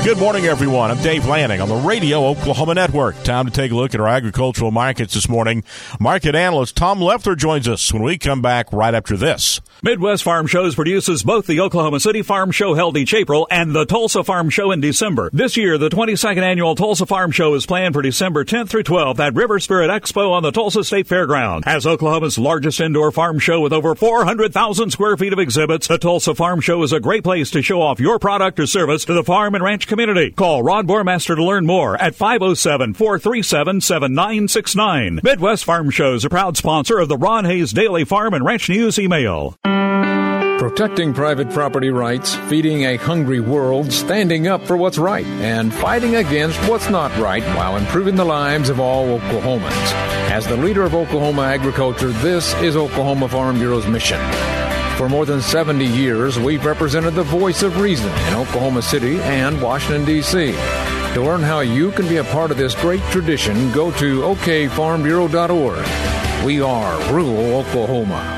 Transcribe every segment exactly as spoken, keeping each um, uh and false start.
Good morning, everyone. I'm Dave Lanning on the Radio Oklahoma Network. Time to take a look at our agricultural markets this morning. Market analyst Tom Leffler joins us when we come back right after this. Midwest Farm Shows produces both the Oklahoma City Farm Show held each April and the Tulsa Farm Show in December. This year, the twenty-second annual Tulsa Farm Show is planned for December tenth through twelfth at River Spirit Expo on the Tulsa State Fairground. As Oklahoma's largest indoor farm show with over four hundred thousand square feet of exhibits, the Tulsa Farm Show is a great place to show off your product or service to the farm and ranch community. Call Ron Bormaster to learn more at five oh seven, four three seven, seven nine six nine. Midwest Farm Show is a proud sponsor of the Ron Hayes Daily Farm and Ranch News email. Protecting private property rights, feeding a hungry world, standing up for what's right, and fighting against what's not right while improving the lives of all Oklahomans. As the leader of Oklahoma agriculture, this is Oklahoma Farm Bureau's mission. For more than seventy years, we've represented the voice of reason in Oklahoma City and Washington, D C To learn how you can be a part of this great tradition, go to O K farm bureau dot org. We are rural Oklahoma.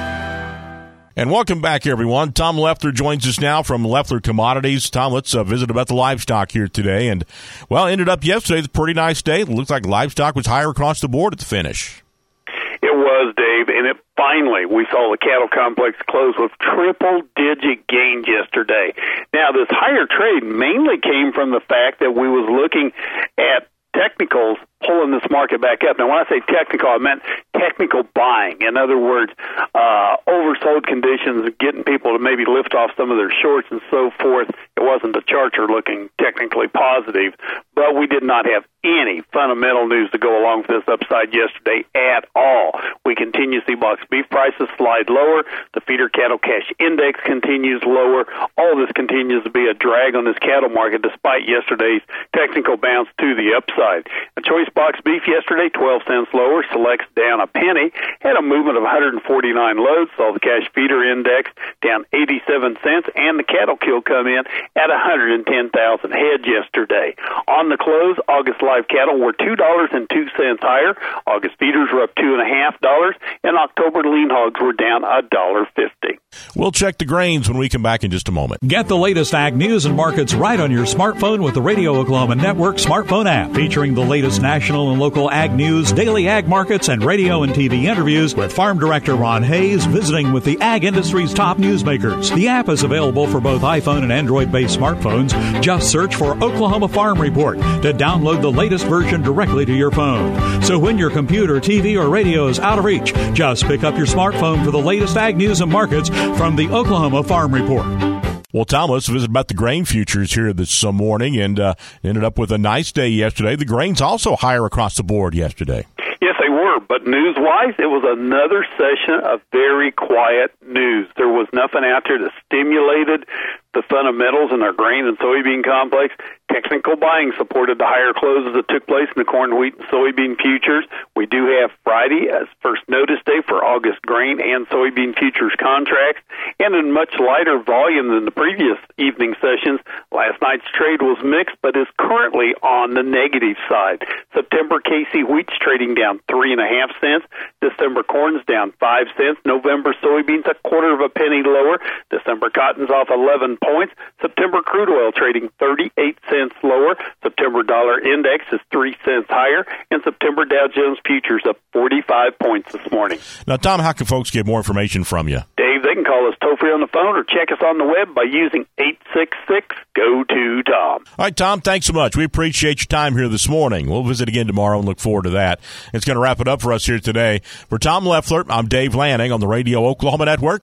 And welcome back, everyone. Tom Leffler joins us now from Leffler Commodities. Tom, let's uh, visit about the livestock here today. And, well, ended up yesterday. It's a pretty nice day. It looks like livestock was higher across the board at the finish. It was, Dave, and it finally, we saw the cattle complex close with triple-digit gains yesterday. Now, this higher trade mainly came from the fact that we was looking at technicals pulling this market back up. Now, when I say technical, I meant technical buying. In other words, uh, oversold conditions, getting people to maybe lift off some of their shorts and so forth. It wasn't the charts are looking technically positive, but we did not have any fundamental news to go along with this upside yesterday at all. We continue to see box beef prices slide lower. The feeder cattle cash index continues lower. All this continues to be a drag on this cattle market despite yesterday's technical bounce to the upside. The choice box beef yesterday, twelve cents lower. Selects down a penny. Had a movement of one hundred forty-nine loads. Saw the cash feeder index down eighty-seven cents, and the cattle kill come in at one hundred ten thousand head yesterday. On the close, August live cattle were two dollars and two cents higher. August feeders were up two point five dollars, and October lean hogs were down one dollar fifty. We'll check the grains when we come back in just a moment. Get the latest ag news and markets right on your smartphone with the Radio Oklahoma Network smartphone app, featuring the latest national and local ag news, daily ag markets, and radio and T V interviews with Farm Director Ron Hayes visiting with the ag industry's top newsmakers. The app is available for both iPhone and Android-based smartphones. Just search for Oklahoma Farm Report to download the latest version directly to your phone. So when your computer, T V, or radio is out of reach, just pick up your smartphone for the latest ag news and markets from the Oklahoma Farm Report. Well, Tom, let's visit about the grain futures here this uh, morning, and uh, ended up with a nice day yesterday. The grains also higher across the board yesterday. Yes, they were, but news-wise, it was another session of very quiet news. There was nothing out there that stimulated the fundamentals in our grain and soybean complex. Technical buying supported the higher closes that took place in the corn, wheat, and soybean futures. We do have Friday as first notice day for August grain and soybean futures contracts, and in much lighter volume than the previous evening sessions. Last night's trade was mixed, but is currently on the negative side. September K C wheat's trading down three and a half cents. December corn's down five cents. November soybeans a quarter of a penny lower. December cotton's off eleven points. September crude oil trading thirty-eight cents lower. September dollar index is three cents higher, and September Dow Jones futures up forty-five points this morning. Now, Tom, how can folks get more information from you? Dave, they can call us toll free on the phone or check us on the web by using eight six six, G O two, Tom. All right, Tom, thanks so much. We appreciate your time here this morning. We'll visit again tomorrow and look forward to that. It's going to wrap it up for us here today. For Tom Leffler, I'm Dave Lanning on the Radio Oklahoma Network.